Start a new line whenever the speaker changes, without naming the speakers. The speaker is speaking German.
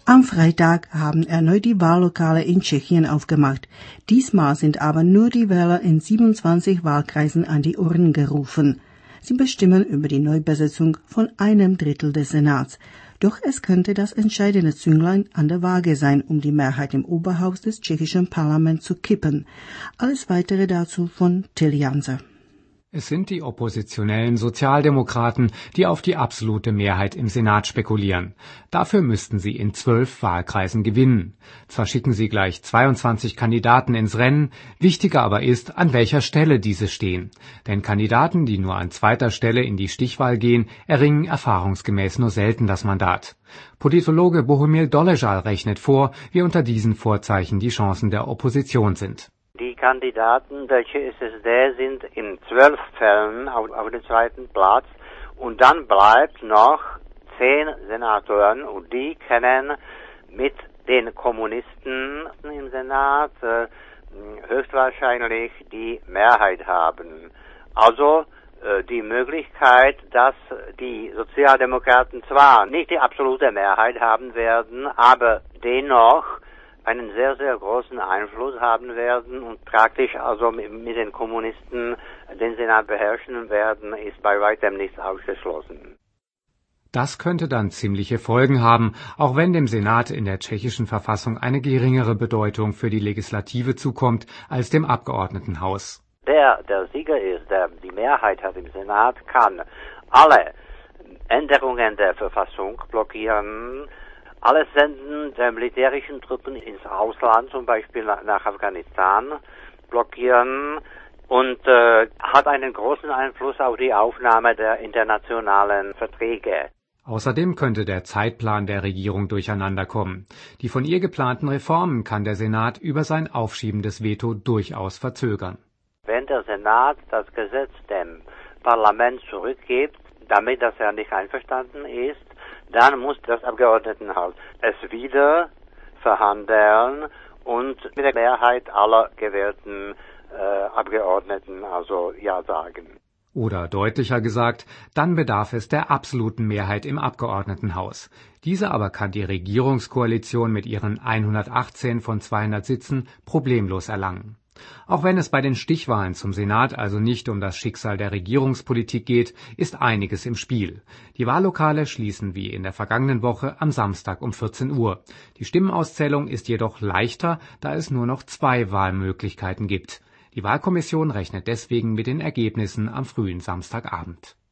Am Freitag haben erneut die Wahllokale in Tschechien aufgemacht. Diesmal sind aber nur die Wähler in 27 Wahlkreisen an die Urnen gerufen. Sie bestimmen über die Neubesetzung von 1/3 des Senats. Doch es könnte das entscheidende Zünglein an der Waage sein, um die Mehrheit im Oberhaus des tschechischen Parlaments zu kippen. Alles Weitere dazu von Till Janse.
Es sind die oppositionellen Sozialdemokraten, die auf die absolute Mehrheit im Senat spekulieren. Dafür müssten sie in 12 Wahlkreisen gewinnen. Zwar schicken sie gleich 22 Kandidaten ins Rennen, wichtiger aber ist, an welcher Stelle diese stehen. Denn Kandidaten, die nur an zweiter Stelle in die Stichwahl gehen, erringen erfahrungsgemäß nur selten das Mandat. Politologe Bohumil Doležal rechnet vor, wie unter diesen Vorzeichen die Chancen der Opposition sind.
Die Kandidaten der ČSSD sind in 12 Fällen auf dem zweiten Platz und dann bleibt noch 10 Senatoren und die können mit den Kommunisten im Senat höchstwahrscheinlich die Mehrheit haben. Also die Möglichkeit, dass die Sozialdemokraten zwar nicht die absolute Mehrheit haben werden, aber dennoch einen sehr, sehr großen Einfluss haben werden und praktisch also mit den Kommunisten den Senat beherrschen werden, ist bei weitem nicht ausgeschlossen.
Das könnte dann ziemliche Folgen haben, auch wenn dem Senat in der tschechischen Verfassung eine geringere Bedeutung für die Legislative zukommt als dem Abgeordnetenhaus.
Der Sieger ist, der die Mehrheit hat im Senat, kann alle Änderungen der Verfassung blockieren, alles Senden der militärischen Truppen ins Ausland, zum Beispiel nach Afghanistan, blockieren und hat einen großen Einfluss auf die Aufnahme der internationalen Verträge.
Außerdem könnte der Zeitplan der Regierung durcheinander kommen. Die von ihr geplanten Reformen kann der Senat über sein aufschiebendes Veto durchaus verzögern.
Wenn der Senat das Gesetz dem Parlament zurückgibt, damit dass er nicht einverstanden ist, dann muss das Abgeordnetenhaus es wieder verhandeln und mit der Mehrheit aller gewählten Abgeordneten also ja sagen.
Oder deutlicher gesagt, dann bedarf es der absoluten Mehrheit im Abgeordnetenhaus. Diese aber kann die Regierungskoalition mit ihren 118 von 200 Sitzen problemlos erlangen. Auch wenn es bei den Stichwahlen zum Senat also nicht um das Schicksal der Regierungspolitik geht, ist einiges im Spiel. Die Wahllokale schließen wie in der vergangenen Woche am Samstag um 14 Uhr. Die Stimmenauszählung ist jedoch leichter, da es nur noch 2 Wahlmöglichkeiten gibt. Die Wahlkommission rechnet deswegen mit den Ergebnissen am frühen Samstagabend.